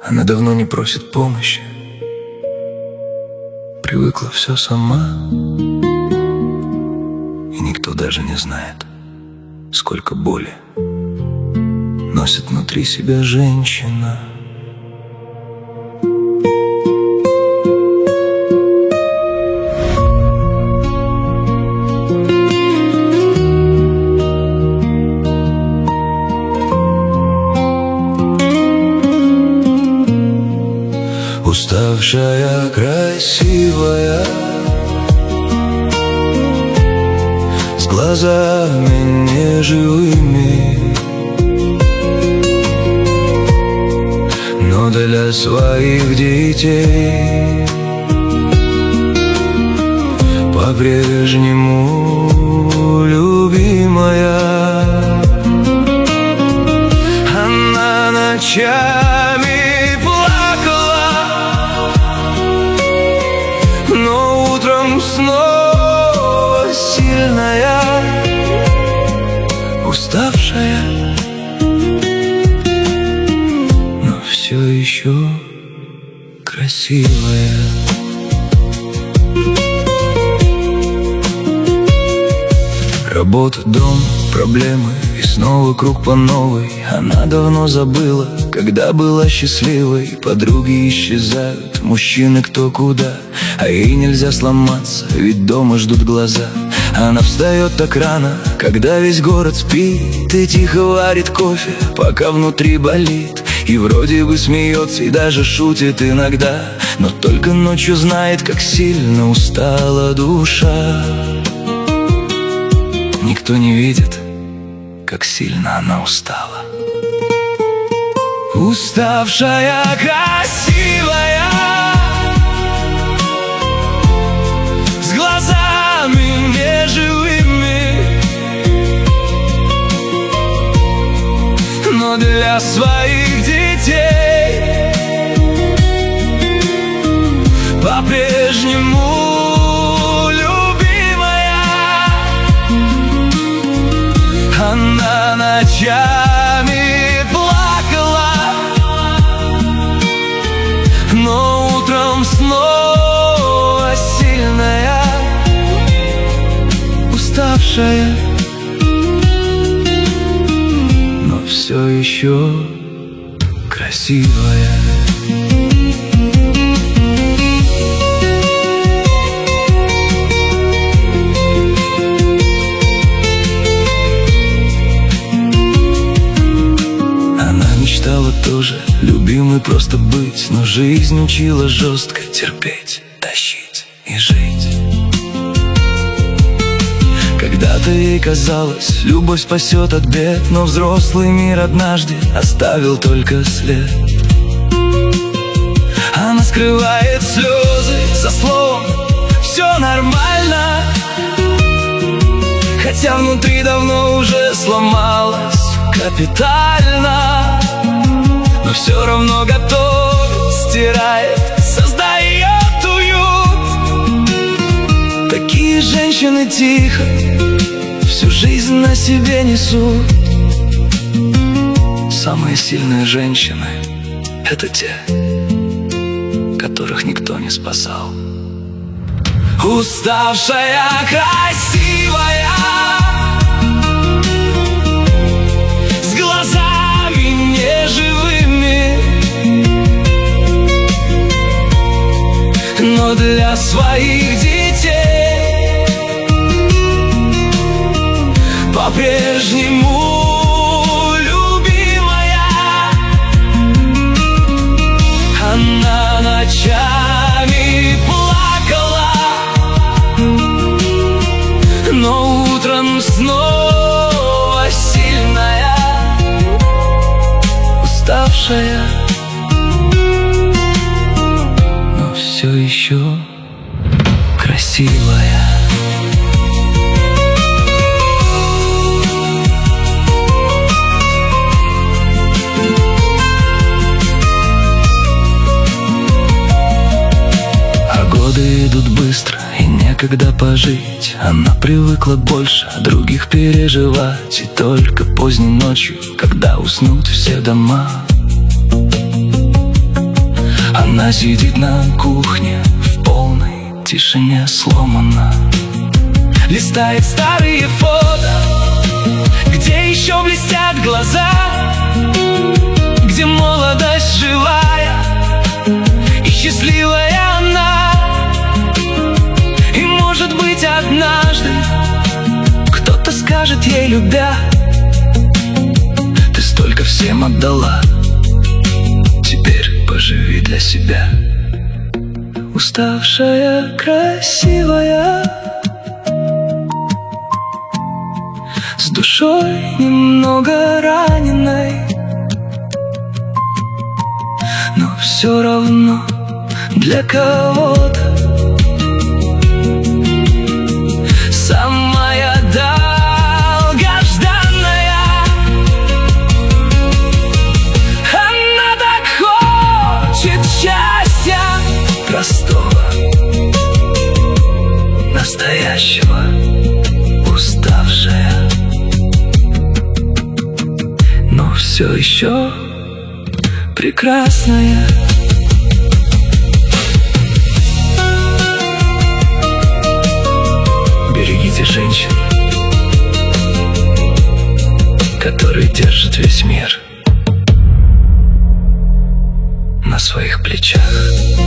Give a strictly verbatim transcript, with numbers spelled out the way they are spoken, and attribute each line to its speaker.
Speaker 1: Она давно не просит помощи, привыкла все сама, и никто даже не знает, сколько боли носит внутри себя женщина. Уставшая, красивая, с глазами неживыми, но для своих детей по-прежнему любимая. Она ночами снова сильная, уставшая, но все еще красивая. Работа, дом, проблемы и снова круг по новой. Она давно забыла, когда была счастливой. Подруги исчезают, мужчины кто куда, а ей нельзя сломаться, ведь дома ждут глаза. Она встает так рано, когда весь город спит, и тихо варит кофе, пока внутри болит. И вроде бы смеется и даже шутит иногда, но только ночью знает, как сильно устала душа. Никто не видит, как сильно она устала. Уставшая, красивая, с глазами неживыми, но для своих детей по-прежнему она ночами плакала, но утром снова сильная, уставшая, но все еще красивая. Мечтала тоже любимой просто быть, но жизнь учила жестко терпеть, тащить и жить. Когда-то ей казалось, любовь спасет от бед, но взрослый мир однажды оставил только след. Она скрывает слезы за словом «все нормально», хотя внутри давно уже сломалась капитально. Но все равно готовит, стирает, создает уют. Такие женщины тихо всю жизнь на себе несут. Самые сильные женщины — это те, которых никто не спасал. Уставшая, красивая, с глазами неживыми, но для своих детей по-прежнему любимая. Она ночами плакала, но утром снова сильная, уставшая, но все еще красивая. А годы идут быстро, и некогда пожить. Она привыкла больше других переживать, и только поздней ночью, когда уснут все дома, Она сидит на кухне в полной тишине сломана, листает старые фото, где еще блестят глаза, где молодость живая и счастливая она. И может быть однажды кто-то скажет ей, любя: ты столько всем отдала, теперь поживи для себя. Уставшая, красивая, с душой немного раненой, но все равно для кого-то самая долгожданная. Она так хочет счастья простого, настоящего. Уставшая, но все еще прекрасная. Берегите женщин, которые держат весь мир на своих плечах.